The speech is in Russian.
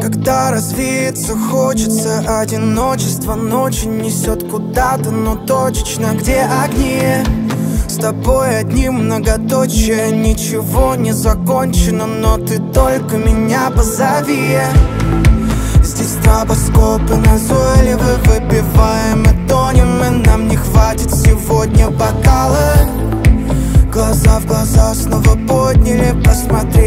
Когда развеяться хочется, одиночество ночи несет куда-то, но точечно, где огни. С тобой одним многоточие, ничего не закончено, но ты только меня позови. Здесь стробоскопы назойливы, выпиваем и тонем, и нам не хватит сегодня бокала. Глаза в глаза снова подняли, посмотри